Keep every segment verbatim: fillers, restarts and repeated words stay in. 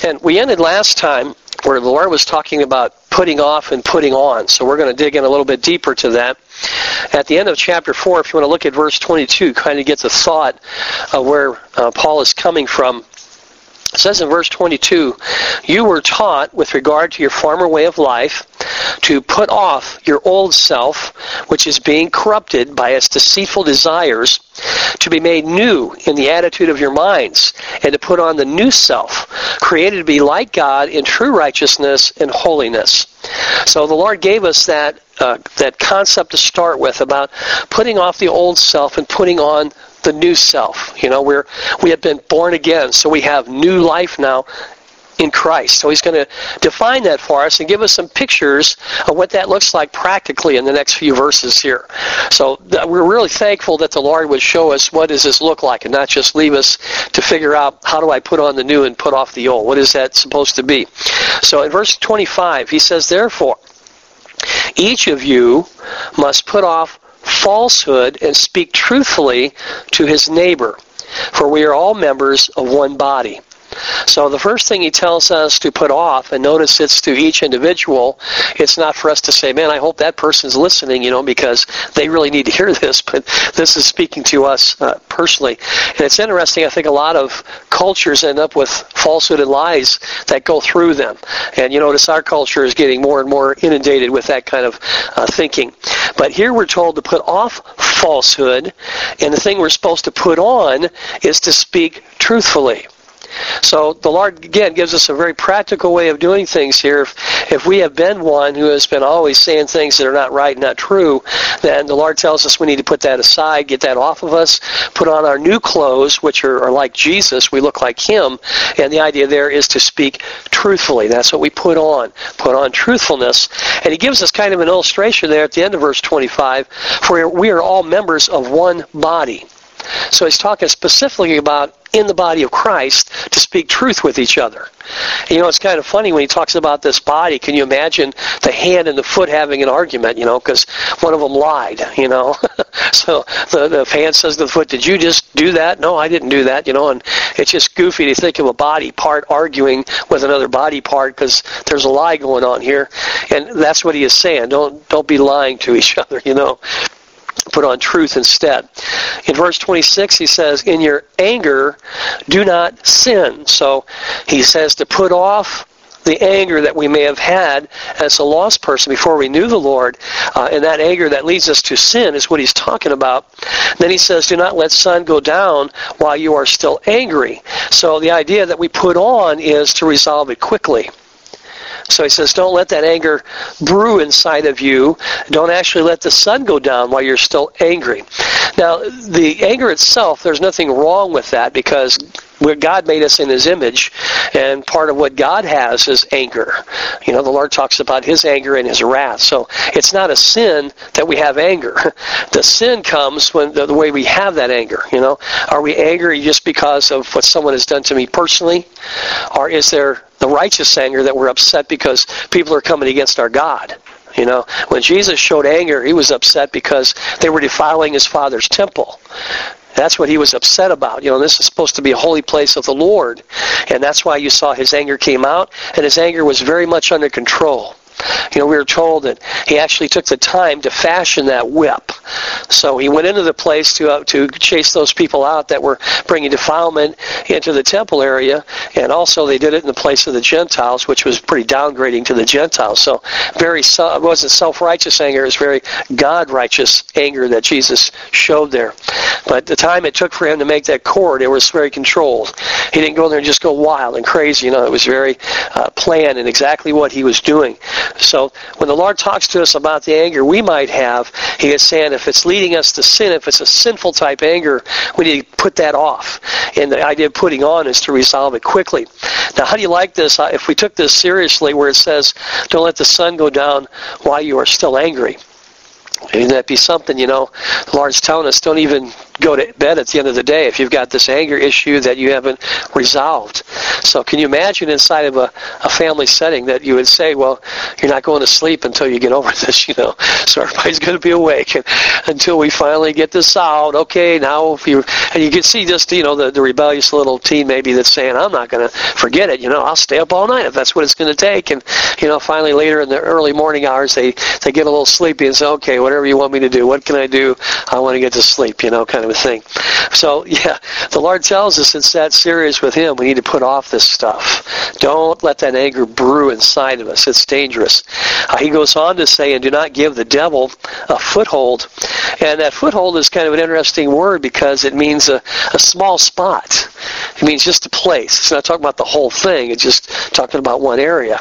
And we ended last time where the Lord was talking about putting off and putting on. So we're going to dig in a little bit deeper to that. At the end of chapter four, if you want to look at verse twenty-two, kind of get the thought of where uh, Paul is coming from. It says in verse twenty-two, you were taught with regard to your former way of life to put off your old self, which is being corrupted by its deceitful desires, to be made new in the attitude of your minds, and to put on the new self, created to be like God in true righteousness and holiness. So the Lord gave us that uh, that concept to start with about putting off the old self and putting on the new self. You know, we're we have been born again, so we have new life now in Christ. So he's going to define that for us and give us some pictures of what that looks like practically in the next few verses here. So th- we're really thankful that the Lord would show us what does this look like and not just leave us to figure out how do I put on the new and put off the old. What is that supposed to be? So in verse twenty-five, he says, therefore, each of you must put off falsehood and speak truthfully to his neighbor, for we are all members of one body. So the first thing he tells us to put off, and notice it's to each individual, it's not for us to say, man, I hope that person's listening, you know, because they really need to hear this, but this is speaking to us uh, personally. And it's interesting, I think a lot of cultures end up with falsehood and lies that go through them. And you notice our culture is getting more and more inundated with that kind of uh, thinking. But here we're told to put off falsehood, and the thing we're supposed to put on is to speak truthfully. So the Lord, again, gives us a very practical way of doing things here. If, if we have been one who has been always saying things that are not right, not true, then the Lord tells us we need to put that aside, get that off of us, put on our new clothes, which are, are like Jesus. We look like Him. And the idea there is to speak truthfully. That's what we put on, put on truthfulness. And He gives us kind of an illustration there at the end of verse twenty-five, for we are all members of one body. So He's talking specifically about in the body of Christ to speak truth with each other. You know, it's kind of funny when he talks about this body. Can you imagine the hand and the foot having an argument, you know, because one of them lied, you know. So the, the hand says to the foot, did you just do that? No, I didn't do that, you know, and it's just goofy to think of a body part arguing with another body part because there's a lie going on here. And that's what he is saying. Don't, don't be lying to each other, you know. Put on truth instead. In verse twenty-six, he says, in your anger, do not sin. So he says to put off the anger that we may have had as a lost person before we knew the Lord. Uh, and that anger that leads us to sin is what he's talking about. Then he says, do not let sun go down while you are still angry. So the idea that we put on is to resolve it quickly. So he says, don't let that anger brew inside of you. Don't actually let the sun go down while you're still angry. Now, the anger itself, there's nothing wrong with that because God made us in His image, and part of what God has is anger. You know, the Lord talks about His anger and His wrath. So it's not a sin that we have anger. The sin comes when the, the way we have that anger. You know, are we angry just because of what someone has done to me personally, or is there the righteous anger that we're upset because people are coming against our God? You know, when Jesus showed anger, He was upset because they were defiling His Father's temple. That's what He was upset about. You know, this is supposed to be a holy place of the Lord. And that's why you saw His anger came out, and His anger was very much under control. You know, we were told that He actually took the time to fashion that whip. So He went into the place to uh, to chase those people out that were bringing defilement into the temple area, and also they did it in the place of the Gentiles, which was pretty downgrading to the Gentiles. So very it wasn't self-righteous anger, it was very God-righteous anger that Jesus showed there. But the time it took for Him to make that cord, it was very controlled. He didn't go there and just go wild and crazy. You know, it was very uh, planned and exactly what He was doing. So when the Lord talks to us about the anger we might have, He is saying if it's leading us to sin, if it's a sinful type anger, we need to put that off. And the idea of putting on is to resolve it quickly. Now, how do you like this? If we took this seriously where it says, don't let the sun go down while you are still angry. Wouldn't that be something, you know? The Lord's telling us, don't even go to bed at the end of the day if you've got this anger issue that you haven't resolved. So can you imagine inside of a, a family setting that you would say, well, you're not going to sleep until you get over this, you know. So everybody's going to be awake and, until we finally get this out. Okay, now if you, and you can see just, you know, the, the rebellious little teen maybe that's saying, I'm not going to forget it, you know, I'll stay up all night if that's what it's going to take. And, you know, finally later in the early morning hours, they, they get a little sleepy and say, okay, whatever you want me to do, what can I do? I want to get to sleep, you know, kind of a thing. So, yeah, the Lord tells us it's that serious with Him. We need to put off this stuff. Don't let that anger brew inside of us. It's dangerous. Uh, he goes on to say, and do not give the devil a foothold. And that foothold is kind of an interesting word because it means a, a small spot. It means just a place. It's not talking about the whole thing. It's just talking about one area.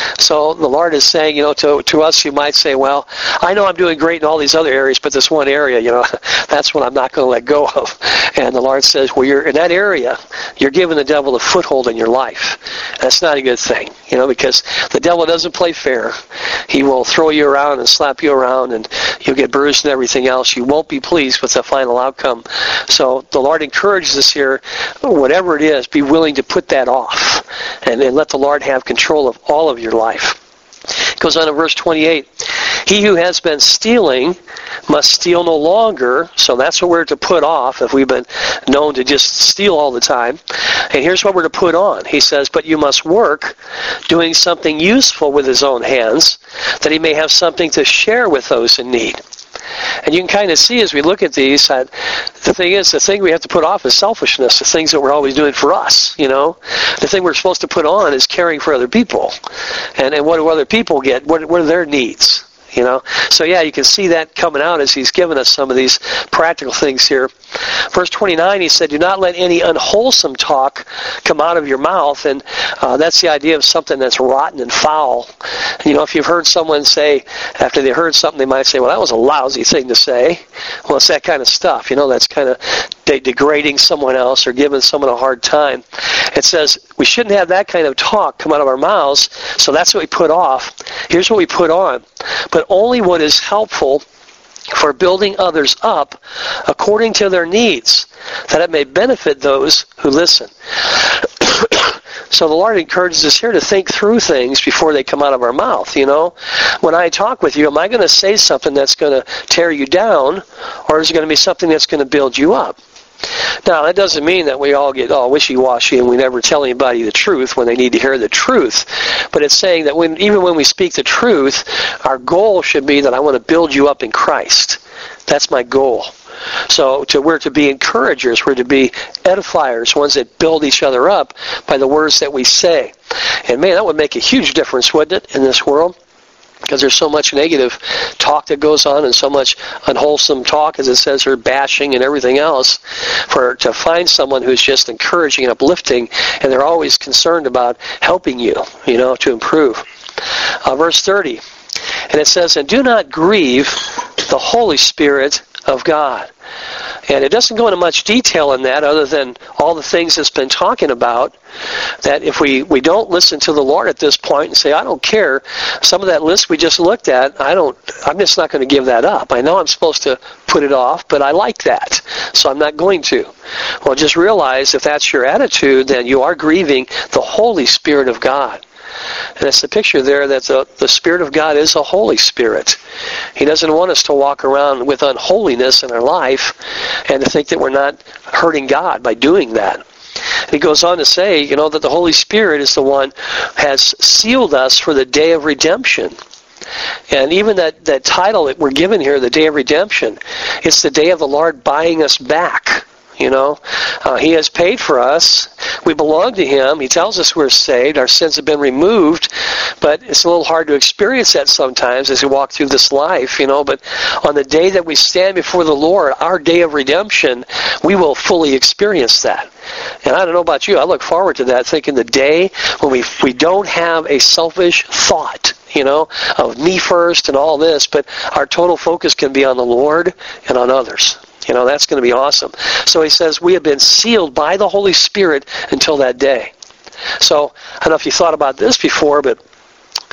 So the Lord is saying, you know, to, to us, you might say, well, I know I'm doing great in all these other areas, but this one area, you know, that's what I'm not going to let go of. And the Lord says, well, you're in that area, you're giving the devil a foothold in your life. That's not a good thing, you know, because the devil doesn't play fair. He will throw you around and slap you around, and you'll get bruised and everything else. You won't be pleased with the final outcome. So the Lord encourages us here, whatever it is, be willing to put that off and, and let the Lord have control of all of your life. It goes on in verse twenty-eight. He who has been stealing must steal no longer. So that's what we're to put off if we've been known to just steal all the time. And here's what we're to put on. He says, but you must work doing something useful with his own hands, that he may have something to share with those in need. And you can kind of see as we look at these, uh, the thing is, the thing we have to put off is selfishness, the things that we're always doing for us, you know. The thing we're supposed to put on is caring for other people. And, and what do other people get? What, what are their needs? You know, so yeah, you can see that coming out as he's given us some of these practical things here. Verse twenty-nine, he said, do not let any unwholesome talk come out of your mouth. And uh, that's the idea of something that's rotten and foul. And, you know, if you've heard someone say, after they heard something, they might say, well, that was a lousy thing to say. Well, it's that kind of stuff. You know, that's kind of de- degrading someone else or giving someone a hard time. It says we shouldn't have that kind of talk come out of our mouths, so that's what we put off. Here's what we put on. But only what is helpful for building others up according to their needs, that it may benefit those who listen. So the Lord encourages us here to think through things before they come out of our mouth, you know. When I talk with you, am I going to say something that's going to tear you down, or is it going to be something that's going to build you up? Now, that doesn't mean that we all get all wishy-washy and we never tell anybody the truth when they need to hear the truth. But it's saying that when, even when we speak the truth, our goal should be that I want to build you up in Christ. That's my goal. So to, we're to be encouragers. We're to be edifiers, ones that build each other up by the words that we say. And man, that would make a huge difference, wouldn't it, in this world? Because there's so much negative talk that goes on and so much unwholesome talk, as it says here, bashing and everything else. For to find someone who's just encouraging and uplifting, and they're always concerned about helping you, you know, to improve. Uh, verse thirty, and it says, and do not grieve the Holy Spirit of God. And it doesn't go into much detail in that other than all the things it's been talking about, that if we, we don't listen to the Lord at this point and say, I don't care, some of that list we just looked at, I don't, I'm just not going to give that up. I know I'm supposed to put it off, but I like that, so I'm not going to. Well, just realize if that's your attitude, then you are grieving the Holy Spirit of God. And it's the picture there that the, the Spirit of God is a Holy Spirit. He doesn't want us to walk around with unholiness in our life and to think that we're not hurting God by doing that. And he goes on to say, you know, that the Holy Spirit is the one who has sealed us for the day of redemption. And even that, that title that we're given here, the day of redemption, it's the day of the Lord buying us back. You know, uh, He has paid for us. We belong to Him. He tells us we're saved. Our sins have been removed. But it's a little hard to experience that sometimes as we walk through this life, you know. But on the day that we stand before the Lord, our day of redemption, we will fully experience that. And I don't know about you, I look forward to that, thinking the day when we we don't have a selfish thought, you know, of me first and all this, but our total focus can be on the Lord and on others. You know, that's going to be awesome. So he says we have been sealed by the Holy Spirit until that day. So I don't know if you thought about this before, but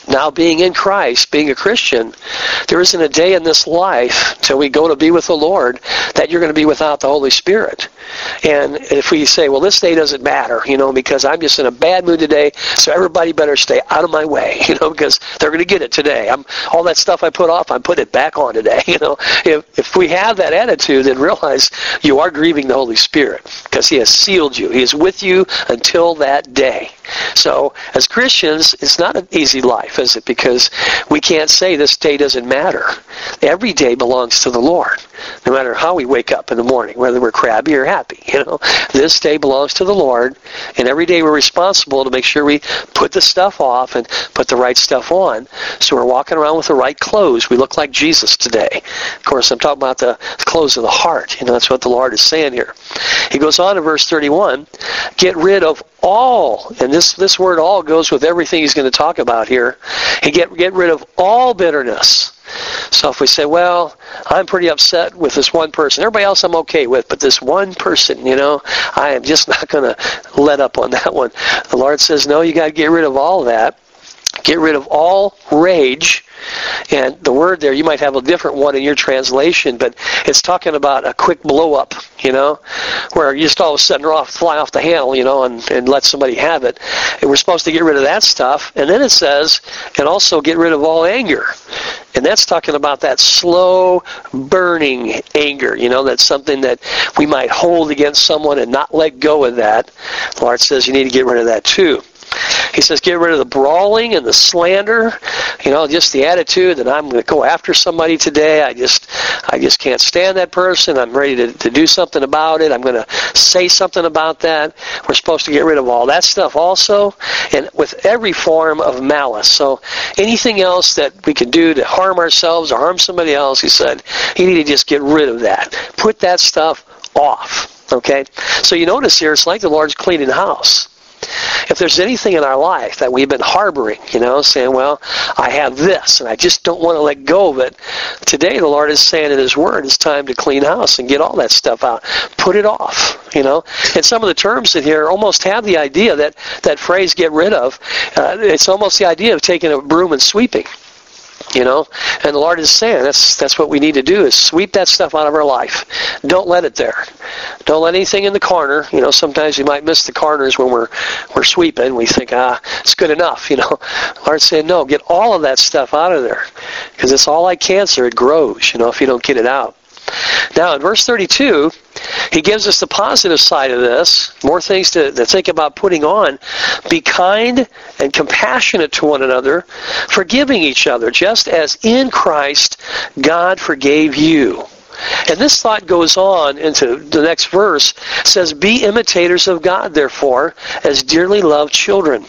Now being in Christ, being a Christian, there isn't a day in this life till we go to be with the Lord that you're going to be without the Holy Spirit. And if we say, well, this day doesn't matter, you know, because I'm just in a bad mood today, so everybody better stay out of my way, you know, because they're going to get it today. I'm all that stuff I put off, I'm putting it back on today, you know. If, if we have that attitude, then realize you are grieving the Holy Spirit because he has sealed you. He is with you until that day. So as Christians, it's not an easy life, is it? Because we can't say this day doesn't matter. Every day belongs to the Lord. No matter how we wake up in the morning, whether we're crabby or happy, you know, this day belongs to the Lord, and every day we're responsible to make sure we put the stuff off and put the right stuff on. So we're walking around with the right clothes. We look like Jesus today. Of course, I'm talking about the clothes of the heart. You know, that's what the Lord is saying here. He goes on in verse thirty-one, get rid of all, and this, this word all goes with everything he's going to talk about here. He get, get rid of all bitterness. So if we say, well, I'm pretty upset with this one person. Everybody else I'm okay with, but this one person, you know, I am just not going to let up on that one. The Lord says, no, you got to get rid of all that. Get rid of all rage. And the word there, you might have a different one in your translation, but it's talking about a quick blow up, you know, where you just all of a sudden off, fly off the handle, you know, and, and let somebody have it. And we're supposed to get rid of that stuff. And then it says, and also get rid of all anger. And that's talking about that slow burning anger, you know, that's something that we might hold against someone and not let go of that. The Lord says you need to get rid of that too. He says get rid of the brawling and the slander, you know, just the attitude that I'm going to go after somebody today. I just I just can't stand that person. I'm ready to, to do something about it. I'm going to say something about that. We're supposed to get rid of all that stuff also, and with every form of malice. So anything else that we can do to harm ourselves or harm somebody else, he said, you need to just get rid of that. Put that stuff off, okay? So you notice here, it's like the Lord's cleaning the house. If there's anything in our life that we've been harboring, you know, saying, well, I have this, and I just don't want to let go of it, today the Lord is saying in His Word, it's time to clean house and get all that stuff out. Put it off, you know. And some of the terms in here almost have the idea that, that phrase, get rid of, uh, it's almost the idea of taking a broom and sweeping. You know, and the Lord is saying that's that's what we need to do is sweep that stuff out of our life. Don't let it there. Don't let anything in the corner. You know, sometimes we might miss the corners when we're we're sweeping. We think, ah, it's good enough. You know, the Lord's saying, no, get all of that stuff out of there because it's all like cancer. It grows. You know, if you don't get it out. Now, in verse thirty-two, he gives us the positive side of this, more things to, to think about putting on. Be kind and compassionate to one another, forgiving each other, just as in Christ God forgave you. And this thought goes on into the next verse. It says, be imitators of God, therefore, as dearly loved children.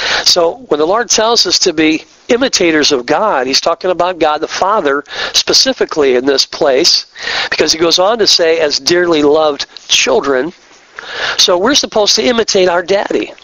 So when the Lord tells us to be imitators of God, He's talking about God the Father specifically in this place, because He goes on to say, as dearly loved children. So we're supposed to imitate our daddy.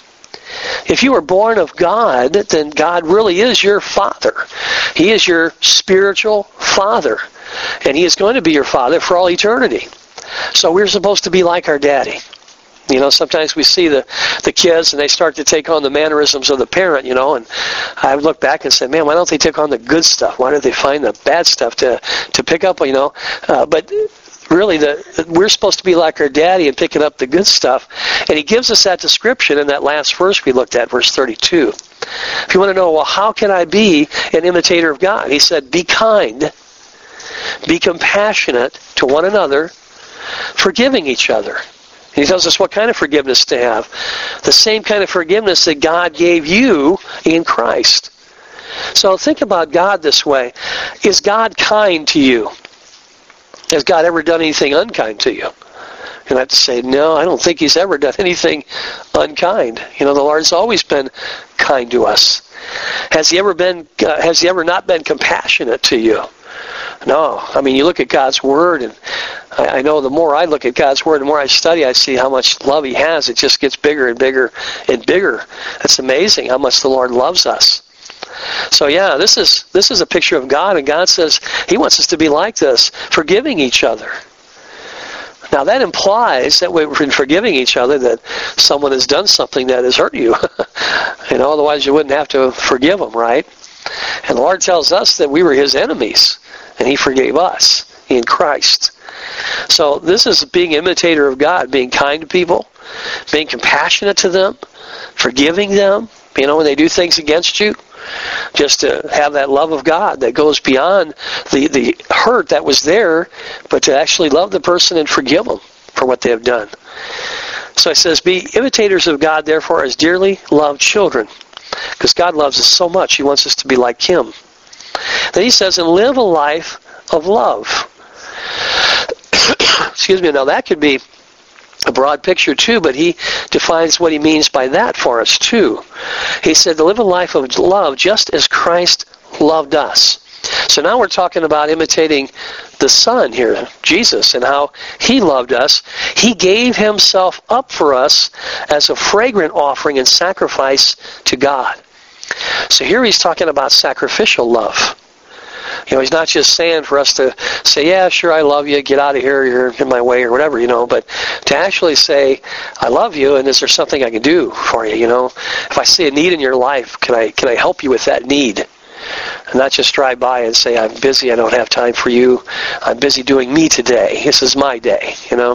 If you were born of God, then God really is your Father. He is your spiritual Father, and He is going to be your Father for all eternity. So we're supposed to be like our daddy. You know, sometimes we see the, the kids and they start to take on the mannerisms of the parent, you know, and I look back and say, man, why don't they take on the good stuff? Why do they find the bad stuff to, to pick up, you know? Uh, but really, the, we're supposed to be like our daddy and picking up the good stuff. And he gives us that description in that last verse we looked at, verse thirty-two. If you want to know, well, how can I be an imitator of God? He said, be kind, be compassionate to one another, forgiving each other. He tells us what kind of forgiveness to have. The same kind of forgiveness that God gave you in Christ. So think about God this way. Is God kind to you? Has God ever done anything unkind to you? And I have to say, no, I don't think He's ever done anything unkind. You know, the Lord's always been kind to us. Has He ever been? Uh, has He ever not been compassionate to you? No. I mean, you look at God's Word, and I, I know the more I look at God's Word, the more I study, I see how much love He has. It just gets bigger and bigger and bigger. It's amazing how much the Lord loves us. So yeah, this is this is a picture of God, and God says He wants us to be like this, forgiving each other. Now that implies that we've been forgiving each other, that someone has done something that has hurt you. You know, otherwise you wouldn't have to forgive them, right? And the Lord tells us that we were his enemies, and he forgave us in Christ. So this is being an imitator of God, being kind to people, being compassionate to them, forgiving them, you know, when they do things against you. Just to have that love of God that goes beyond the, the hurt that was there, but to actually love the person and forgive them for what they have done. So it says, be imitators of God, therefore, as dearly loved children. Because God loves us so much, he wants us to be like him. Then he says, and live a life of love. Excuse me. Now that could be a broad picture too, but he defines what he means by that for us too. He said to live a life of love just as Christ loved us. So now we're talking about imitating the Son here, Jesus, and how he loved us. He gave himself up for us as a fragrant offering and sacrifice to God. So here he's talking about sacrificial love. You know, he's not just saying for us to say, yeah, sure, I love you, get out of here, you're in my way, or whatever, you know, but to actually say, I love you, and is there something I can do for you, you know? If I see a need in your life, can I can I help you with that need? And not just drive by and say, I'm busy, I don't have time for you, I'm busy doing me today, this is my day, you know?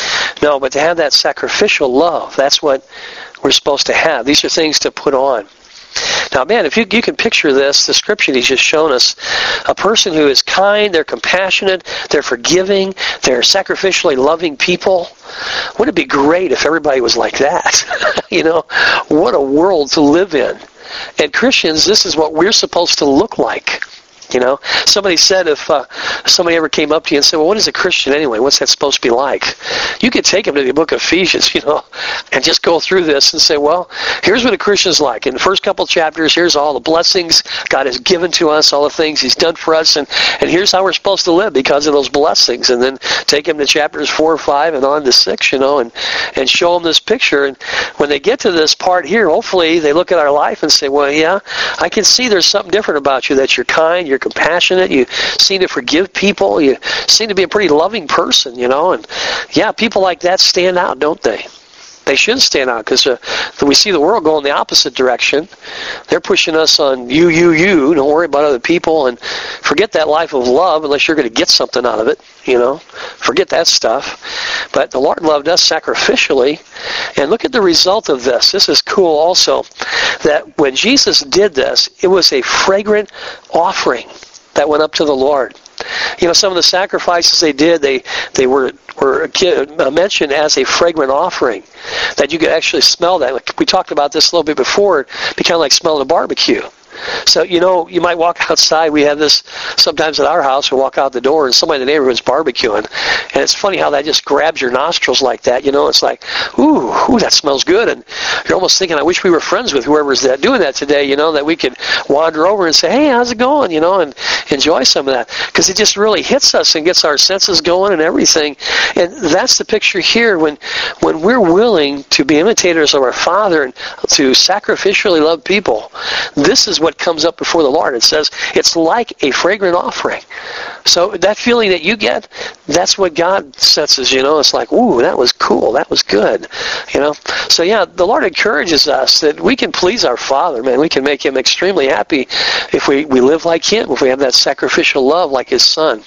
No, but to have that sacrificial love, that's what we're supposed to have. These are things to put on. Now, man, if you you can picture this description he's just shown us, a person who is kind, they're compassionate, they're forgiving, they're sacrificially loving people. Wouldn't it be great if everybody was like that? You know, what a world to live in. And Christians, this is what we're supposed to look like. You know, somebody said if uh, somebody ever came up to you and said, well, what is a Christian anyway? What's that supposed to be like? You could take them to the book of Ephesians, you know, and just go through this and say, well, here's what a Christian's like. In the first couple chapters, here's all the blessings God has given to us, all the things he's done for us, and, and here's how we're supposed to live because of those blessings. And then take them to chapters four, five, and on to six, you know, and, and show them this picture. And when they get to this part here, hopefully they look at our life and say, well, yeah, I can see there's something different about you, that you're kind, you're compassionate, you seem to forgive people, you seem to be a pretty loving person, you know, and yeah, people like that stand out, don't they? They should stand out because uh, we see the world going the opposite direction. They're pushing us on you, you, you, don't worry about other people, and forget that life of love unless you're going to get something out of it, you know, forget that stuff. But the Lord loved us sacrificially, and look at the result of this. This is cool also, that when Jesus did this, it was a fragrant offering that went up to the Lord. You know, some of the sacrifices they did, they they were were mentioned as a fragrant offering, that you could actually smell that. Like we talked about this a little bit before. It'd be kind of like smelling a barbecue. So, you know, you might walk outside. We have this sometimes at our house. We walk out the door and somebody in the neighborhood's barbecuing. And it's funny how that just grabs your nostrils like that. You know, it's like, ooh, ooh, that smells good. And you're almost thinking, I wish we were friends with whoever's that doing that today, you know, that we could wander over and say, hey, how's it going? You know, and enjoy some of that. Because it just really hits us and gets our senses going and everything. And that's the picture here. When, when we're willing to be imitators of our Father and to sacrificially love people, this is what comes up before the Lord. It says it's like a fragrant offering. So that feeling that you get, that's what God senses, you know. It's like, ooh, that was cool, that was good, you know. So yeah, the Lord encourages us that we can please our Father, man. We can make him extremely happy if we, we live like him, if we have that sacrificial love like his Son.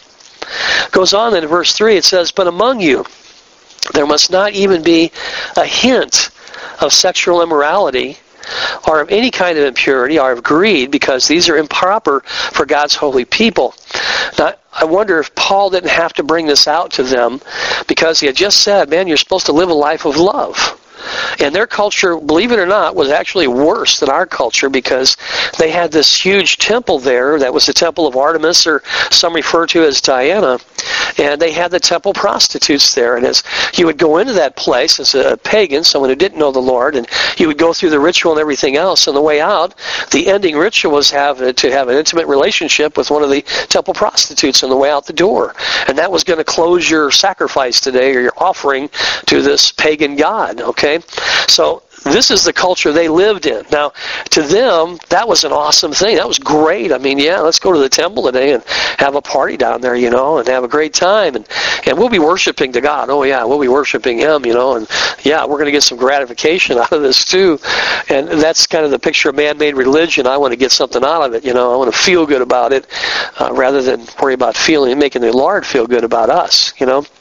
Goes on in verse three, it says, but among you there must not even be a hint of sexual immorality or of any kind of impurity, or of greed, because these are improper for God's holy people. Now, I wonder if Paul didn't have to bring this out to them, because he had just said, man, you're supposed to live a life of love. And their culture, believe it or not, was actually worse than our culture, because they had this huge temple there that was the temple of Artemis, or some refer to as Diana, and they had the temple prostitutes there. And as you would go into that place as a pagan, someone who didn't know the Lord, and you would go through the ritual and everything else, on the way out, the ending ritual was have, to have an intimate relationship with one of the temple prostitutes on the way out the door. And that was going to close your sacrifice today, or your offering to this pagan god, okay? So this is the culture they lived in. Now, to them, that was an awesome thing. That was great. I mean, yeah, let's go to the temple today and have a party down there, you know, and have a great time. And, and we'll be worshiping to God. Oh, yeah, we'll be worshiping Him, you know, and, yeah, we're going to get some gratification out of this, too. And that's kind of the picture of man-made religion. I want to get something out of it, you know. I want to feel good about it uh, rather than worry about feeling and making the Lord feel good about us, you know.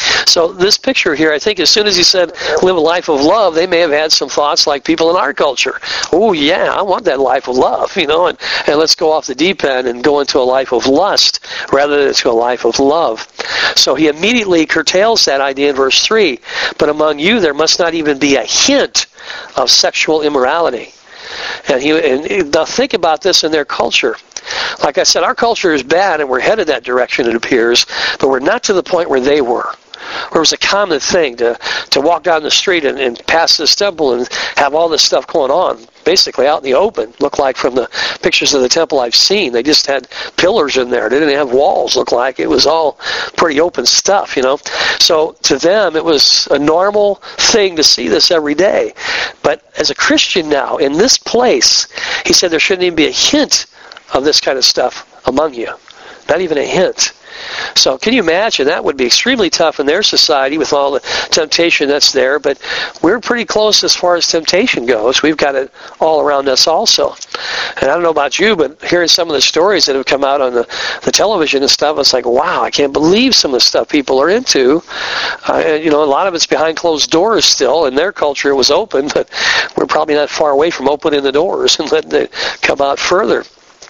So this picture here, I think as soon as he said live a life of love, they may have had some thoughts like people in our culture. Oh, yeah, I want that life of love, you know, and, and let's go off the deep end and go into a life of lust rather than into a life of love. So he immediately curtails that idea in verse three. But among you there must not even be a hint of sexual immorality. And, he, and now think about this in their culture. Like I said, our culture is bad and we're headed that direction, it appears, but we're not to the point where they were. Where it was a common thing to, to walk down the street and, and pass this temple and have all this stuff going on, basically out in the open. Looked like from the pictures of the temple I've seen, they just had pillars in there. They didn't have walls, looked like. It was all pretty open stuff, you know. So to them, it was a normal thing to see this every day. But as a Christian now, in this place, he said there shouldn't even be a hint of this kind of stuff among you. Not even a hint. So can you imagine? That would be extremely tough in their society with all the temptation that's there. But we're pretty close as far as temptation goes. We've got it all around us also. And I don't know about you, but hearing some of the stories that have come out on the, the television and stuff, it's like, wow, I can't believe some of the stuff people are into. Uh, and, you know, a lot of it's behind closed doors still. In their culture, it was open, but we're probably not far away from opening the doors and letting it come out further.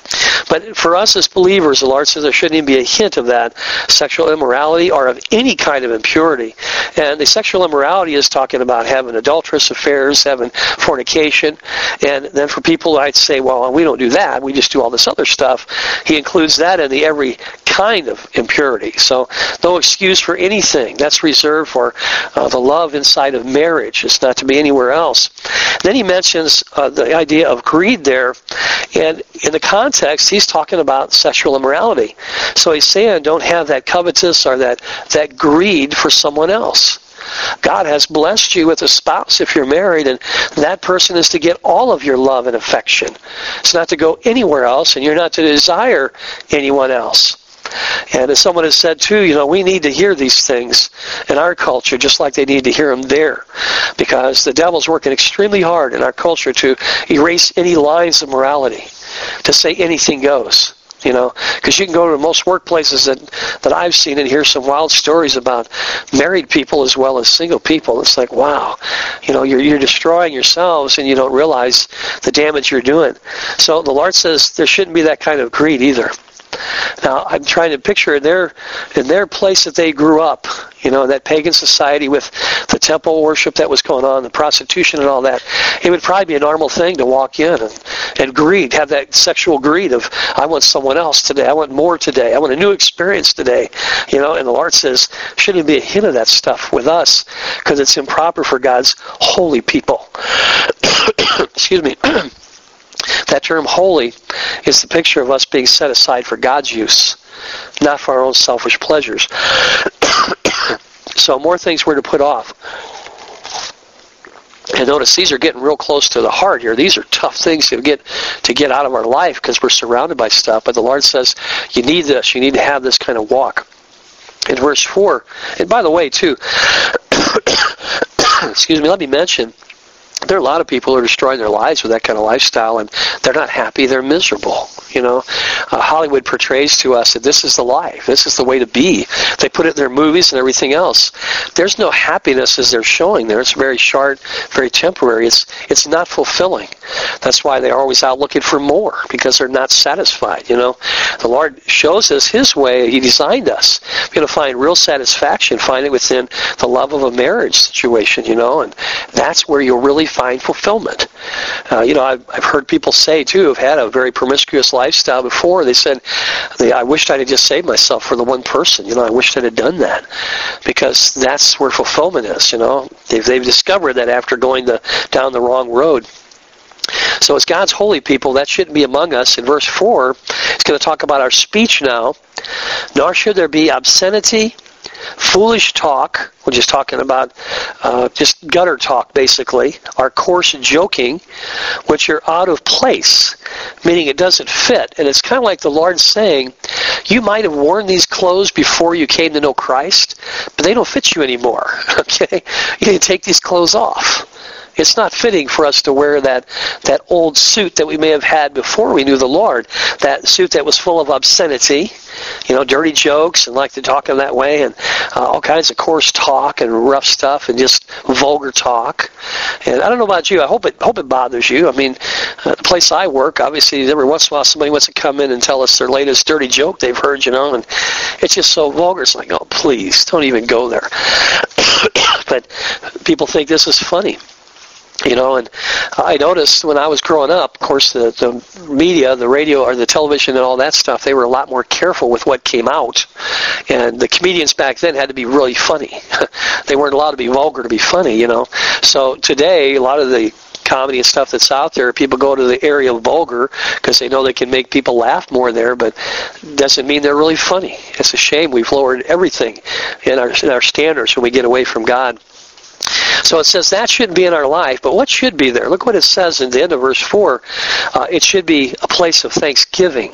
But for us as believers, the Lord says there shouldn't even be a hint of that sexual immorality or of any kind of impurity. And the sexual immorality is talking about having adulterous affairs, having fornication. And then for people I'd say, well, we don't do that. We just do all this other stuff. He includes that in the every kind of impurity. So no excuse for anything. That's reserved for uh, the love inside of marriage. It's not to be anywhere else. Then he mentions uh, the idea of greed there. And in the context, he's talking about sexual immorality. So he's saying don't have that covetous or that, that greed for someone else. God has blessed you with a spouse if you're married, and that person is to get all of your love and affection. It's not to go anywhere else, and you're not to desire anyone else. And as someone has said too, you know, we need to hear these things in our culture just like they need to hear them there. Because the devil's working extremely hard in our culture to erase any lines of morality, to say anything goes. You know, because you can go to most workplaces that, that I've seen and hear some wild stories about married people as well as single people. It's like, wow, you know, you're, you're destroying yourselves and you don't realize the damage you're doing. So the Lord says there shouldn't be that kind of greed either. Now, I'm trying to picture in their, in their place that they grew up, you know, that pagan society with the temple worship that was going on, the prostitution and all that. It would probably be a normal thing to walk in and, and greed, have that sexual greed of, I want someone else today, I want more today, I want a new experience today. You know, and the Lord says, shouldn't be a hint of that stuff with us because it's improper for God's holy people. Excuse me. That term holy is the picture of us being set aside for God's use, not for our own selfish pleasures. So more things we're to put off. And notice these are getting real close to the heart here. These are tough things to get to get out of our life because we're surrounded by stuff. But the Lord says, you need this. You need to have this kind of walk. In verse four, and by the way, too, excuse me, let me mention, there are a lot of people who are destroying their lives with that kind of lifestyle, and they're not happy, they're miserable. You know, uh, Hollywood portrays to us that this is the life, this is the way to be. They put it in their movies and everything else. There's no happiness as they're showing there. It's very short, very temporary. It's it's not fulfilling. That's why they're always out looking for more, because they're not satisfied, you know. The Lord shows us His way. He designed us. We're going to find real satisfaction, find it within the love of a marriage situation, you know, and that's where you'll really find fulfillment. Uh, you know, I've, I've heard people say, too, who've had a very promiscuous lifestyle before, they said, they, I wished I had just saved myself for the one person. You know, I wished I had done that. Because that's where fulfillment is, you know. They've, they've discovered that after going the, down the wrong road. So as God's holy people, that shouldn't be among us. In verse four, it's going to talk about our speech now. Nor should there be obscenity, foolish talk, which is talking about uh, just gutter talk basically, our coarse joking, which are out of place, meaning it doesn't fit. And it's kind of like the Lord saying, you might have worn these clothes before you came to know Christ, but they don't fit you anymore, okay? You need to take these clothes off. It's not fitting for us to wear that, that old suit that we may have had before we knew the Lord. That suit that was full of obscenity, you know, dirty jokes and like to talk in that way, and uh, all kinds of coarse talk and rough stuff and just vulgar talk. And I don't know about you. I hope it hope it bothers you. I mean, uh, the place I work, obviously, every once in a while somebody wants to come in and tell us their latest dirty joke they've heard, you know, and it's just so vulgar. It's like, oh, please, don't even go there. But people think this is funny. You know, and I noticed when I was growing up, of course, the, the media, the radio, or the television and all that stuff, they were a lot more careful with what came out. And the comedians back then had to be really funny. They weren't allowed to be vulgar to be funny, you know. So today, a lot of the comedy and stuff that's out there, people go to the area of vulgar because they know they can make people laugh more there, but doesn't mean they're really funny. It's a shame we've lowered everything in our, in our standards when we get away from God. So it says that shouldn't be in our life, but what should be there? Look what it says in the end of verse four. Uh, it should be a place of thanksgiving.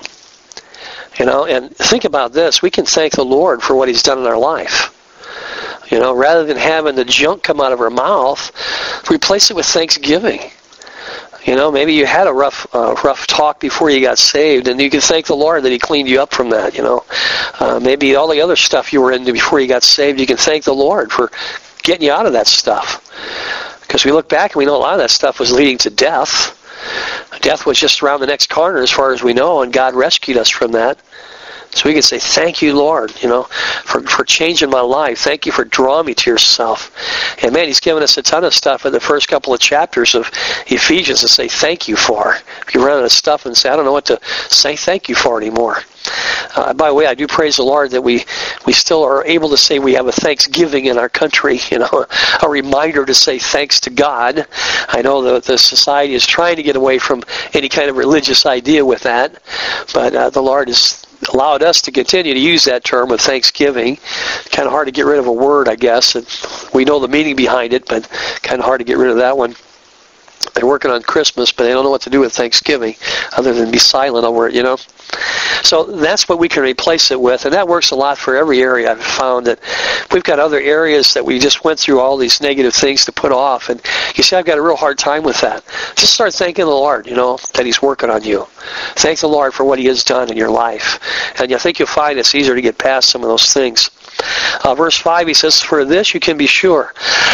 You know, and think about this. We can thank the Lord for what He's done in our life. You know, rather than having the junk come out of our mouth, replace it with thanksgiving. You know, maybe you had a rough uh, rough talk before you got saved, and you can thank the Lord that He cleaned you up from that, you know. Uh, maybe all the other stuff you were into before you got saved, you can thank the Lord for getting you out of that stuff. Because we look back and we know a lot of that stuff was leading to death. Death was just around the next corner as far as we know, and God rescued us from that. So we can say, thank you, Lord, you know, for, for changing my life. Thank you for drawing me to yourself. And man, He's given us a ton of stuff in the first couple of chapters of Ephesians to say thank you for. If you run out of stuff and say, I don't know what to say thank you for anymore. Uh, by the way, I do praise the Lord that we, we still are able to say we have a Thanksgiving in our country, you know, a reminder to say thanks to God. I know that the society is trying to get away from any kind of religious idea with that, but uh, the Lord has allowed us to continue to use that term of thanksgiving. Kind of hard to get rid of a word, I guess. And we know the meaning behind it, but kind of hard to get rid of that one. They're working on Christmas, but they don't know what to do with Thanksgiving other than be silent over it, you know. So that's what we can replace it with, and that works a lot for every area. I've found that we've got other areas that we just went through all these negative things to put off, and you see, I've got a real hard time with that. Just start thanking the Lord, you know, that He's working on you. Thank the Lord for what He has done in your life, and I think you'll find it's easier to get past some of those things. Uh, verse five, he says, for this you can be sure.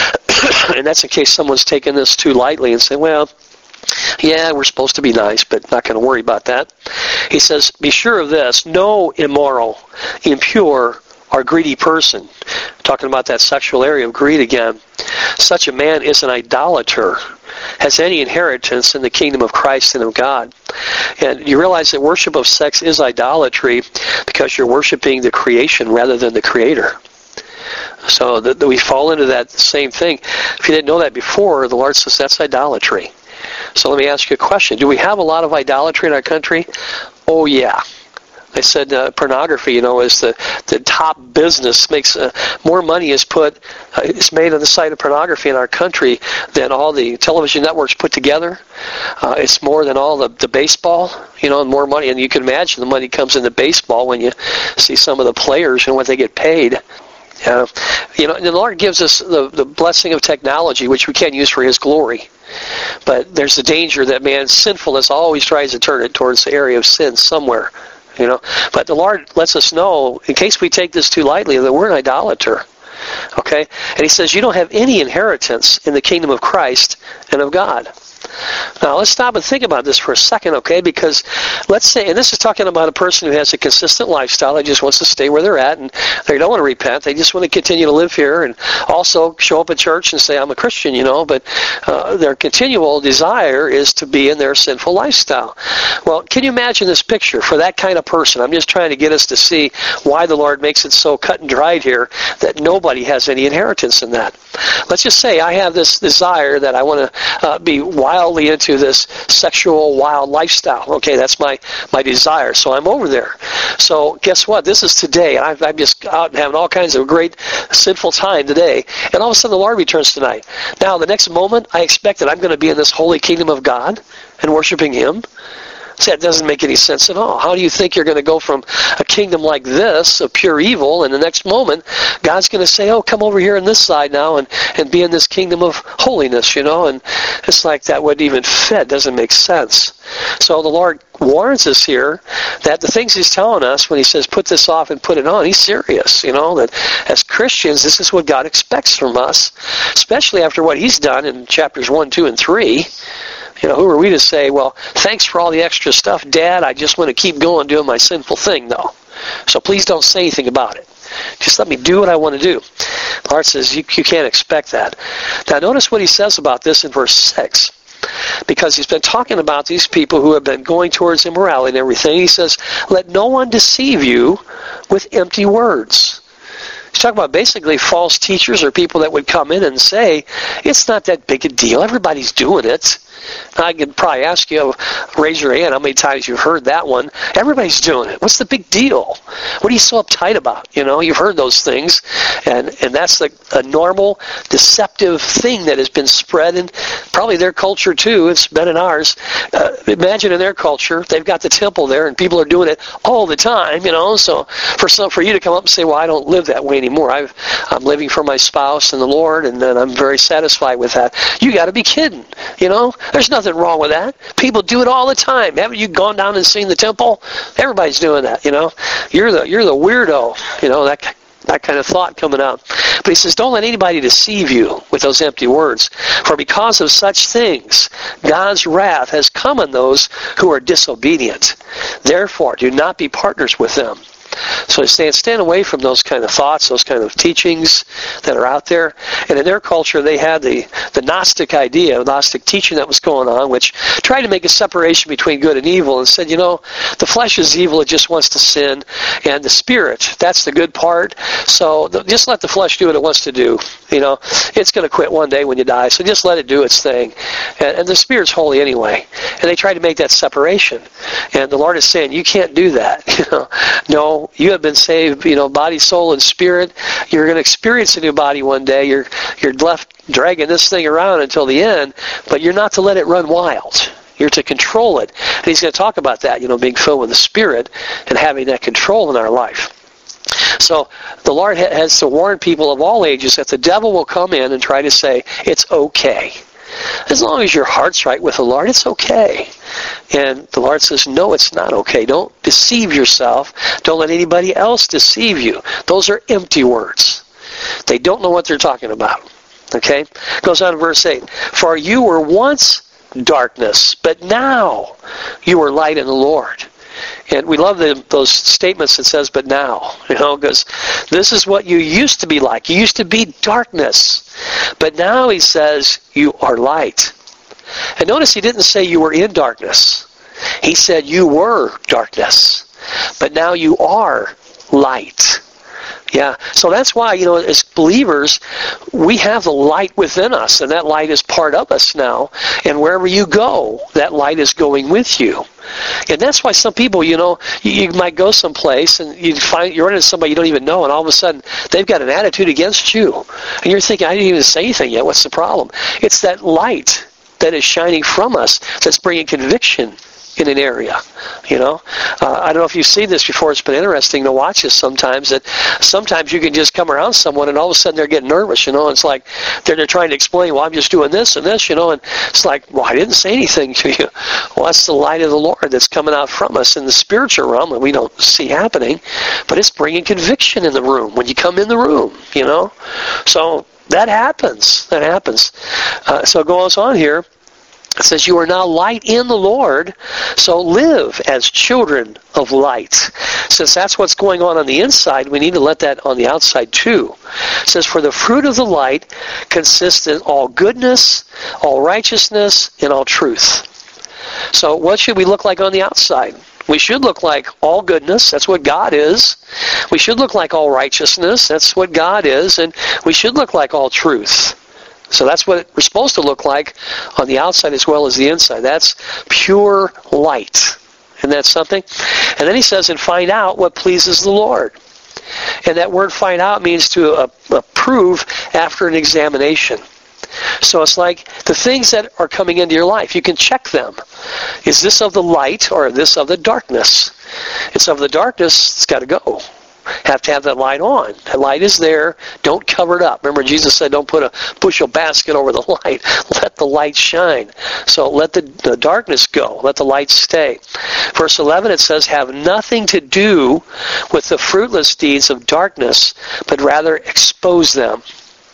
And that's in case someone's taken this too lightly and say, well, yeah, we're supposed to be nice, but not going to worry about that. He says, be sure of this, no immoral, impure, or greedy person, talking about that sexual area of greed again, such a man is an idolater, has any inheritance in the kingdom of Christ and of God. And you realize that worship of sex is idolatry because you're worshiping the creation rather than the Creator. So that we fall into that same thing. If you didn't know that before, the Lord says that's idolatry. So let me ask you a question. Do we have a lot of idolatry in our country? Oh, yeah. I said uh, pornography, you know, is the, the top business. Makes uh, more money is put, uh, is made on the site of pornography in our country than all the television networks put together. Uh, it's more than all the, the baseball, you know, and more money. And you can imagine the money comes into baseball when you see some of the players and what they get paid. Uh, you know, the Lord gives us the, the blessing of technology, which we can use for His glory. But there's the danger that man's sinfulness always tries to turn it towards the area of sin somewhere. You know, but the Lord lets us know, in case we take this too lightly, that we're an idolater. Okay? And He says, you don't have any inheritance in the kingdom of Christ and of God. Now, let's stop and think about this for a second, okay? Because let's say, and this is talking about a person who has a consistent lifestyle, that just wants to stay where they're at, and they don't want to repent. They just want to continue to live here and also show up at church and say, I'm a Christian, you know, but uh, their continual desire is to be in their sinful lifestyle. Well, can you imagine this picture for that kind of person? I'm just trying to get us to see why the Lord makes it so cut and dried here that nobody has any inheritance in that. Let's just say I have this desire that I want to uh, be wise wildly into this sexual wild lifestyle. Okay, that's my, my desire. So I'm over there. So guess what? This is today. And I'm, I'm just out and having all kinds of great sinful time today. And all of a sudden the Lord returns tonight. Now the next moment I expect that I'm going to be in this holy kingdom of God and worshiping Him. See, that doesn't make any sense at all. How do you think you're going to go from a kingdom like this, of pure evil, and the next moment, God's going to say, oh, come over here on this side now and, and be in this kingdom of holiness, you know? And it's like that wouldn't even fit. Doesn't make sense. So the Lord warns us here that the things He's telling us when He says put this off and put it on, He's serious, you know, that as Christians, this is what God expects from us, especially after what He's done in chapters one, two, and three. You know, who are we to say, well, thanks for all the extra stuff, Dad. I just want to keep going doing my sinful thing, though. So please don't say anything about it. Just let me do what I want to do. The Lord says you, you can't expect that. Now, notice what He says about this in verse six. Because He's been talking about these people who have been going towards immorality and everything. He says, let no one deceive you with empty words. He's talking about basically false teachers or people that would come in and say, it's not that big a deal. Everybody's doing it. I could probably ask you, raise your hand, how many times you've heard that one. Everybody's doing it. What's the big deal? What are you so uptight about? You know, you've heard those things, and, and that's a, a normal, deceptive thing that has been spread in probably their culture too. It's been in ours. Uh, imagine in their culture, they've got the temple there, and people are doing it all the time, you know. So for some, for you to come up and say, well, I don't live that way anymore. I've, I'm living for my spouse and the Lord, and then I'm very satisfied with that. You got to be kidding, you know. There's nothing wrong with that. People do it all the time. Haven't you gone down and seen the temple? Everybody's doing that, you know. You're the you're the weirdo, you know, that that kind of thought coming out. But He says, don't let anybody deceive you with those empty words. For because of such things, God's wrath has come on those who are disobedient. Therefore, do not be partners with them. So stand, stand away from those kind of thoughts, those kind of teachings that are out there. And in their culture, they had the, the Gnostic idea, Gnostic teaching that was going on, which tried to make a separation between good and evil and said, you know, the flesh is evil, it just wants to sin, and the spirit, that's the good part. So the, just let the flesh do what it wants to do. You know, it's going to quit one day when you die, so just let it do its thing. And, and the spirit's holy anyway. And they tried to make that separation. And the Lord is saying, you can't do that. You know, no. You have been saved, you know, body, soul, and spirit. You're going to experience a new body one day. You're you're left dragging this thing around until the end, but you're not to let it run wild. You're to control it. And He's going to talk about that, you know, being filled with the Spirit and having that control in our life. So the Lord has to warn people of all ages that the devil will come in and try to say, it's okay. As long as your heart's right with the Lord, it's okay. And the Lord says, no, it's not okay. Don't deceive yourself. Don't let anybody else deceive you. Those are empty words. They don't know what they're talking about. Okay? Goes on to verse eight. For you were once darkness, but now you are light in the Lord. And we love the, those statements that says, but now, you know, because this is what you used to be like. You used to be darkness. But now He says, you are light. And notice He didn't say you were in darkness. He said you were darkness. But now you are light. Yeah, so that's why, you know, as believers, we have the light within us, and that light is part of us now. And wherever you go, that light is going with you. And that's why some people, you know, you, you might go someplace and you find you're into somebody you don't even know, and all of a sudden they've got an attitude against you. And you're thinking, I didn't even say anything yet. What's the problem? It's that light that is shining from us that's bringing conviction in an area, you know. Uh, I don't know if you've seen this before. It's been interesting to watch this sometimes. That sometimes you can just come around someone and all of a sudden they're getting nervous, you know. It's like they're, they're trying to explain, well, I'm just doing this and this, you know. And it's like, well, I didn't say anything to you. Well, that's the light of the Lord that's coming out from us in the spiritual realm that we don't see happening. But it's bringing conviction in the room when you come in the room, you know. So that happens. That happens. Uh, so it goes on here. It says, you are now light in the Lord, so live as children of light. Since that's what's going on on the inside, we need to let that on the outside too. It says, for the fruit of the light consists in all goodness, all righteousness, and all truth. So what should we look like on the outside? We should look like all goodness. That's what God is. We should look like all righteousness. That's what God is. And we should look like all truth. So that's what we're supposed to look like on the outside as well as the inside. That's pure light. Isn't that something? And then he says, and find out what pleases the Lord. And that word find out means to uh, approve after an examination. So it's like the things that are coming into your life, you can check them. Is this of the light or is this of the darkness? It's of the darkness, it's got to go. Have to have that light on. That light is there. Don't cover it up. Remember, Jesus said, don't put a bushel basket over the light. Let the light shine. So let the, the darkness go. Let the light stay. Verse eleven, it says, have nothing to do with the fruitless deeds of darkness, but rather expose them.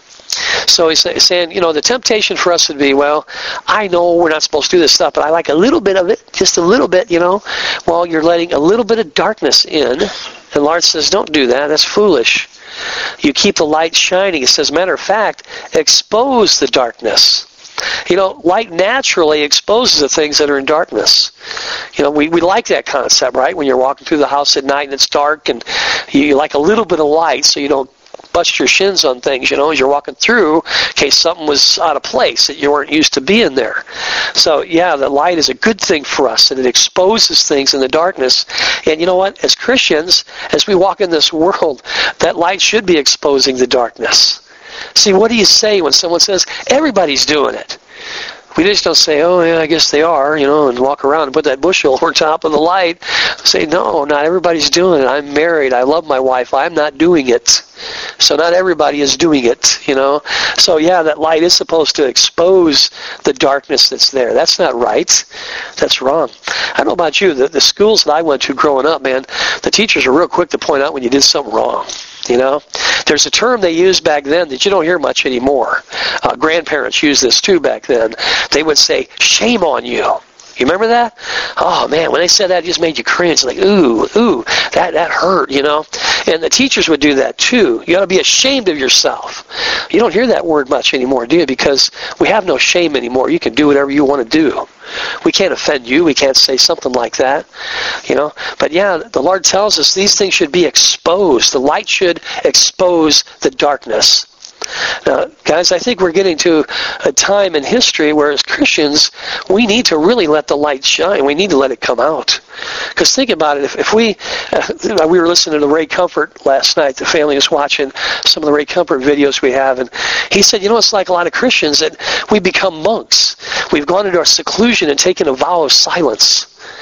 So he's saying, you know, the temptation for us would be, well, I know we're not supposed to do this stuff, but I like a little bit of it, just a little bit, you know. Well, you're letting a little bit of darkness in. And the Lord says, don't do that. That's foolish. You keep the light shining. It says, matter of fact, expose the darkness. You know, light naturally exposes the things that are in darkness. You know, we, we like that concept, right? When you're walking through the house at night and it's dark and you, you like a little bit of light so you don't bust your shins on things, you know, as you're walking through in case something was out of place that you weren't used to being there. So, yeah, the light is a good thing for us, and it exposes things in the darkness. And you know what? As Christians, as we walk in this world, that light should be exposing the darkness. See, what do you say when someone says, everybody's doing it? We just don't say, oh, yeah, I guess they are, you know, and walk around and put that bushel over top of the light. Say, no, not everybody's doing it. I'm married. I love my wife. I'm not doing it. So not everybody is doing it, you know. So, yeah, that light is supposed to expose the darkness that's there. That's not right. That's wrong. I don't know about you. The, the schools that I went to growing up, man, the teachers are real quick to point out when you did something wrong. You know, there's a term they used back then that you don't hear much anymore. Uh, grandparents used this too back then. They would say, shame on you. You remember that? Oh, man, when they said that, it just made you cringe. Like, ooh, ooh, that, that hurt, you know. And the teachers would do that too. You ought to be ashamed of yourself. You don't hear that word much anymore, do you? Because we have no shame anymore. You can do whatever you want to do. We can't offend you. We can't say something like that, you know. But yeah, the Lord tells us these things should be exposed. The light should expose the darkness. Now, guys, I think we're getting to a time in history where as Christians, we need to really let the light shine. We need to let it come out. Because think about it. If, if we, uh, we were listening to Ray Comfort last night. The family was watching some of the Ray Comfort videos we have. And he said, you know, it's like a lot of Christians that we become monks. We've gone into our seclusion and taken a vow of silence.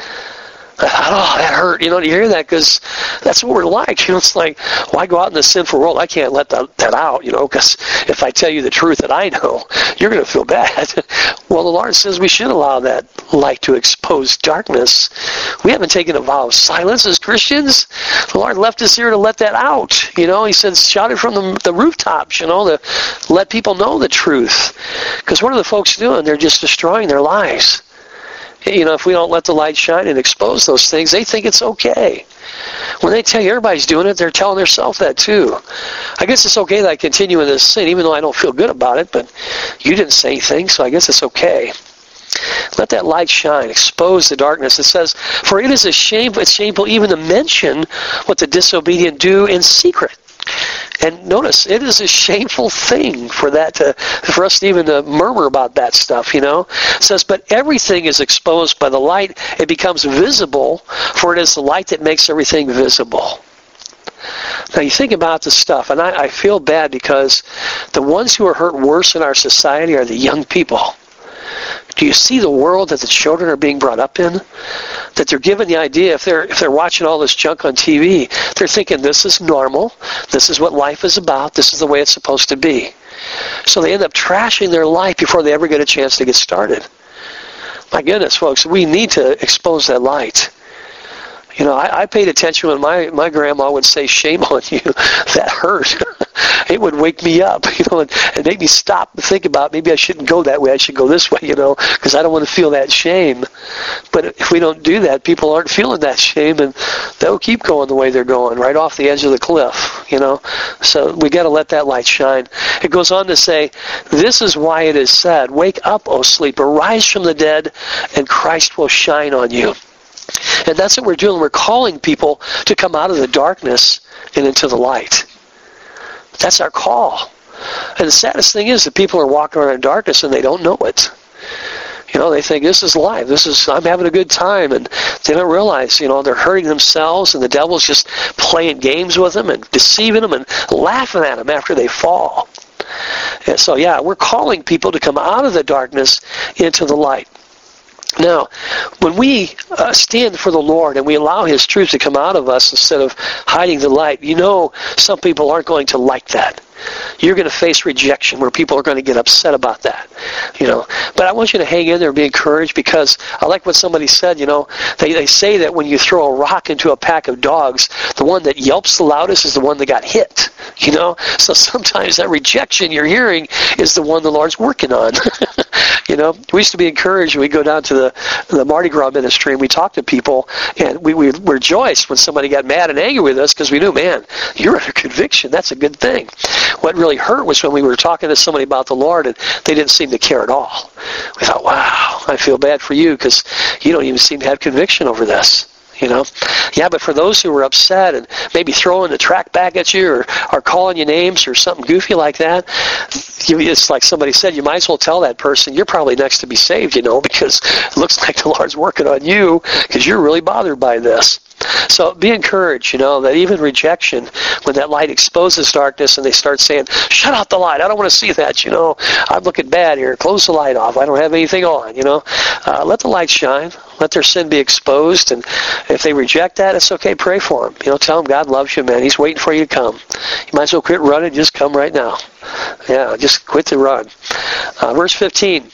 I thought, oh, that hurt. You know, you hear that because that's what we're like. You know, it's like, why go out in the sinful world? I can't let that, that out, you know, because if I tell you the truth that I know, you're going to feel bad. Well, the Lord says we should allow that light to expose darkness. We haven't taken a vow of silence as Christians. The Lord left us here to let that out. You know, he said, shout it from the, the rooftops, you know, to let people know the truth. Because what are the folks doing? They're just destroying their lives. You know, if we don't let the light shine and expose those things, they think it's okay. When they tell you everybody's doing it, they're telling themselves that too. I guess it's okay that I continue in this sin, even though I don't feel good about it, but you didn't say anything, so I guess it's okay. Let that light shine. Expose the darkness. It says, for it is a shame, it's shameful even to mention what the disobedient do in secret. And notice, it is a shameful thing for that to, for us to even to murmur about that stuff, you know. It says, but everything is exposed by the light. It becomes visible, for it is the light that makes everything visible. Now, you think about this stuff, and I, I feel bad because the ones who are hurt worse in our society are the young people. Do you see the world that the children are being brought up in? That they're given the idea, if they're if they're watching all this junk on T V, they're thinking this is normal, this is what life is about, this is the way it's supposed to be. So they end up trashing their life before they ever get a chance to get started. My goodness, folks, we need to expose that light. You know, I, I paid attention when my, my grandma would say, shame on you. That hurt. It would wake me up, you know, and, and make me stop and think about maybe I shouldn't go that way. I should go this way, you know, because I don't want to feel that shame. But if we don't do that, people aren't feeling that shame, and they'll keep going the way they're going, right off the edge of the cliff, you know. So we got to let that light shine. It goes on to say, this is why it is said, wake up, O sleeper, rise from the dead, and Christ will shine on you. And that's what we're doing. We're calling people to come out of the darkness and into the light. That's our call. And the saddest thing is that people are walking around in darkness and they don't know it. You know, they think this is life. This is, I'm having a good time. And they don't realize, you know, they're hurting themselves and the devil's just playing games with them and deceiving them and laughing at them after they fall. And so, yeah, we're calling people to come out of the darkness into the light. Now, when we uh, stand for the Lord and we allow His truth to come out of us instead of hiding the light, you know some people aren't going to like that. You're going to face rejection where people are going to get upset about that, you know. But I want you to hang in there and be encouraged, because I like what somebody said, you know. They, they say that when you throw a rock into a pack of dogs, the one that yelps the loudest is the one that got hit, you know. So sometimes that rejection you're hearing is the one the Lord's working on. You know, we used to be encouraged when we go down to the, the Mardi Gras ministry and we talk to people, and we, we rejoiced when somebody got mad and angry with us because we knew, man, you're under conviction. That's a good thing. What really hurt was when we were talking to somebody about the Lord and they didn't seem to care at all. We thought, wow, I feel bad for you because you don't even seem to have conviction over this. You know, yeah, but for those who were upset and maybe throwing the track back at you or, or calling you names or something goofy like that, you, it's like somebody said, you might as well tell that person you're probably next to be saved, you know, because it looks like the Lord's working on you because you're really bothered by this. So be encouraged, you know, that even rejection, when that light exposes darkness and they start saying, shut out the light, I don't want to see that, you know, I'm looking bad here, close the light off, I don't have anything on, you know, uh, let the light shine, let their sin be exposed, and if they reject that, it's okay, pray for them, you know, tell them God loves you, man, He's waiting for you to come. You might as well quit running, just come right now. Yeah, just quit the run. Uh, verse fifteen,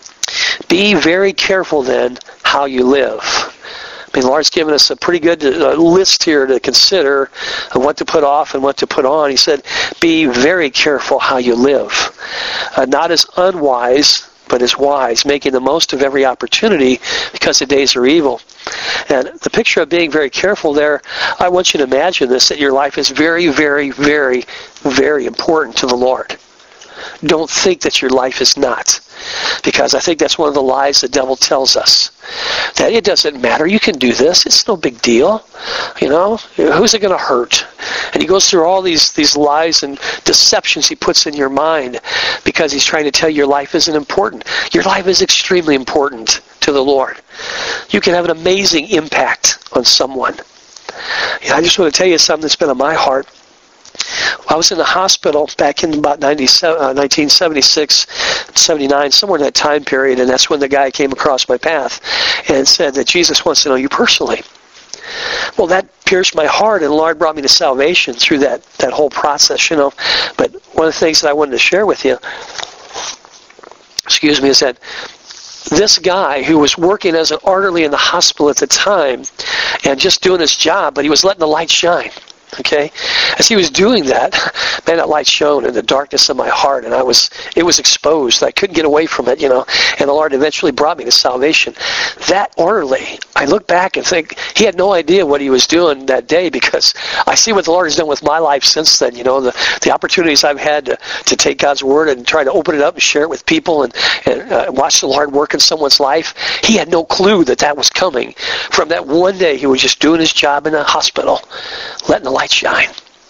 be very careful then how you live. I mean, the Lord's given us a pretty good uh, list here to consider of what to put off and what to put on. He said, be very careful how you live. Uh, not as unwise, but as wise, making the most of every opportunity because the days are evil. And the picture of being very careful there, I want you to imagine this, that your life is very, very, very, very important to the Lord. Don't think that your life is not. Because I think that's one of the lies the devil tells us. That it doesn't matter. You can do this. It's no big deal. You know, who's it going to hurt? And he goes through all these, these lies and deceptions he puts in your mind because he's trying to tell you your life isn't important. Your life is extremely important to the Lord. You can have an amazing impact on someone. You know, I just want to tell you something that's been on my heart. I was in the hospital back in about nineteen seventy-six, seventy-nine, somewhere in that time period, and that's when the guy came across my path and said that Jesus wants to know you personally. Well, that pierced my heart, and the Lord brought me to salvation through that, that whole process, you know. But one of the things that I wanted to share with you, excuse me, is that this guy who was working as an orderly in the hospital at the time and just doing his job, but he was letting the light shine. Okay, as he was doing that, man, that light shone in the darkness of my heart, and I was, it was exposed. I couldn't get away from it, you know, and the Lord eventually brought me to salvation. That orderly, I look back and think he had no idea what he was doing that day, because I see what the Lord has done with my life since then, you know, the, the opportunities I've had to, to take God's Word and try to open it up and share it with people and, and uh, watch the Lord work in someone's life. He had no clue that that was coming from that one day he was just doing his job in a hospital, letting the light shine.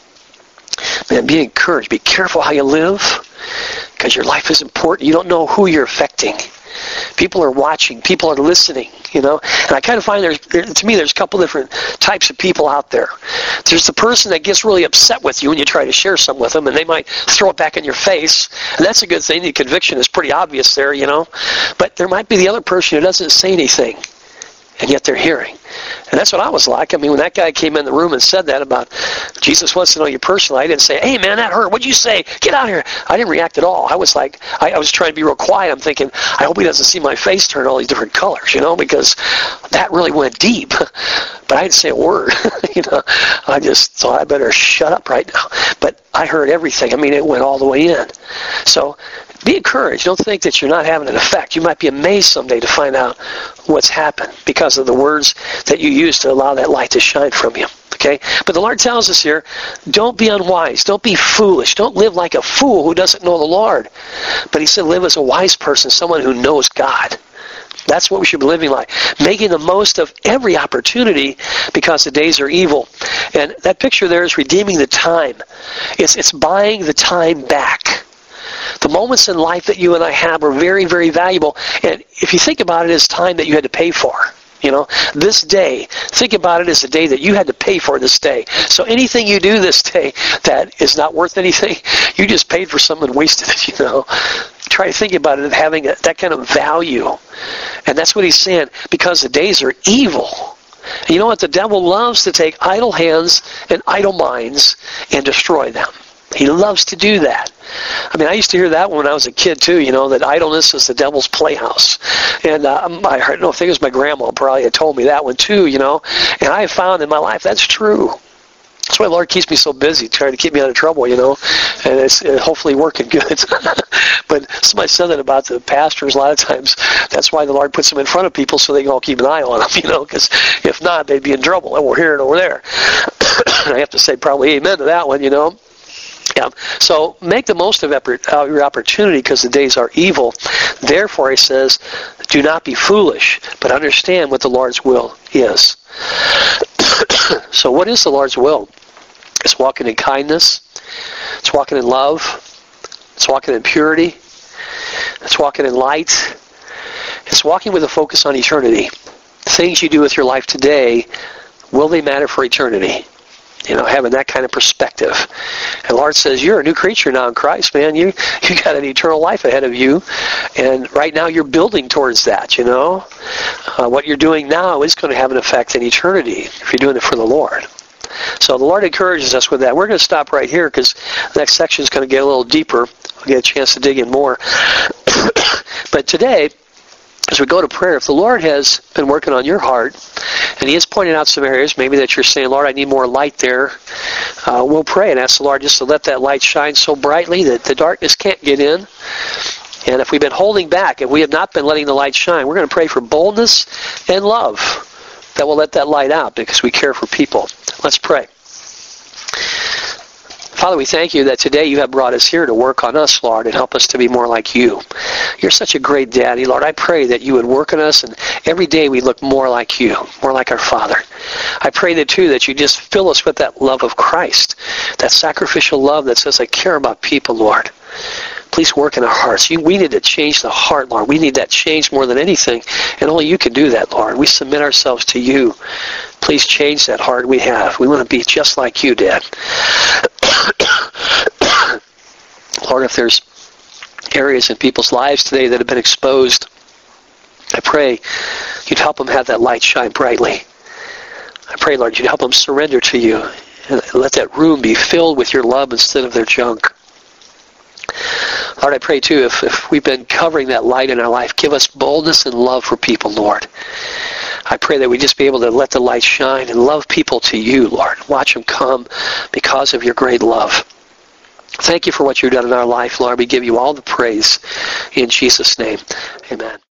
Man, be encouraged. Be careful how you live, because your life is important. You don't know who you're affecting. People are watching. People are listening, you know. And I kind of find there's, there, to me, there's a couple different types of people out there. There's the person that gets really upset with you when you try to share something with them, and they might throw it back in your face. And that's a good thing. The conviction is pretty obvious there, you know. But there might be the other person who doesn't say anything, and yet they're hearing. And that's what I was like. I mean, when that guy came in the room and said that about Jesus wants to know you personally, I didn't say, hey, man, that hurt. What'd you say? Get out of here. I didn't react at all. I was like, I, I was trying to be real quiet. I'm thinking, I hope he doesn't see my face turn all these different colors, you know, because that really went deep. But I didn't say a word. You know, I just thought I better shut up right now. But I heard everything. I mean, it went all the way in. So be encouraged. Don't think that you're not having an effect. You might be amazed someday to find out what's happened because of the words that you use to allow that light to shine from you. Okay? But the Lord tells us here, don't be unwise. Don't be foolish. Don't live like a fool who doesn't know the Lord. But he said live as a wise person, someone who knows God. That's what we should be living like. Making the most of every opportunity because the days are evil. And that picture there is redeeming the time. It's, it's buying the time back. The moments in life that you and I have are very, very valuable. And if you think about it, it's time that you had to pay for. You know, this day, think about it as a day that you had to pay for this day. So anything you do this day that is not worth anything, you just paid for something and wasted it, you know. Try to think about it as having a, that kind of value. And that's what he's saying, because the days are evil. And you know what? The devil loves to take idle hands and idle minds and destroy them. He loves to do that. I mean, I used to hear that when I was a kid, too, you know, that idleness is the devil's playhouse. And uh, I don't know, I think it was my grandma probably had told me that one, too, you know. And I have found in my life that's true. That's why the Lord keeps me so busy, trying to keep me out of trouble, you know. And it's uh, hopefully working good. But somebody said that about the pastors a lot of times. That's why the Lord puts them in front of people so they can all keep an eye on them, you know, because if not, they'd be in trouble. And we're here and over there. And I have to say probably amen to that one, you know. Yeah. So make the most of your opportunity because the days are evil. Therefore, he says, do not be foolish, but understand what the Lord's will is. So what is the Lord's will? It's walking in kindness. It's walking in love. It's walking in purity. It's walking in light. It's walking with a focus on eternity. Things you do with your life today, will they matter for eternity? You know, having that kind of perspective. And the Lord says, you're a new creature now in Christ, man. You you got an eternal life ahead of you. And right now you're building towards that, you know. Uh, what you're doing now is going to have an effect in eternity if you're doing it for the Lord. So the Lord encourages us with that. We're going to stop right here because the next section is going to get a little deeper. We'll get a chance to dig in more. But today, as we go to prayer, if the Lord has been working on your heart, and he has pointed out some areas, maybe that you're saying, Lord, I need more light there, uh, we'll pray and ask the Lord just to let that light shine so brightly that the darkness can't get in. And if we've been holding back, if we have not been letting the light shine, we're going to pray for boldness and love that will let that light out because we care for people. Let's pray. Father, we thank you that today you have brought us here to work on us, Lord, and help us to be more like you. You're such a great daddy, Lord. I pray that you would work on us, and every day we look more like you, more like our Father. I pray that, too, that you just fill us with that love of Christ, that sacrificial love that says, I care about people, Lord. Please work in our hearts. You, we need to change the heart, Lord. We need that change more than anything, and only you can do that, Lord. We submit ourselves to you. Please change that heart we have. We want to be just like you, Dad. Lord, if there's areas in people's lives today that have been exposed, I pray you'd help them have that light shine brightly. I pray, Lord, you'd help them surrender to you and let that room be filled with your love instead of their junk. Lord, I pray, too, if, if we've been covering that light in our life, give us boldness and love for people, Lord. I pray that we just be able to let the light shine and love people to you, Lord. Watch them come because of your great love. Thank you for what you've done in our life, Lord. We give you all the praise in Jesus' name. Amen.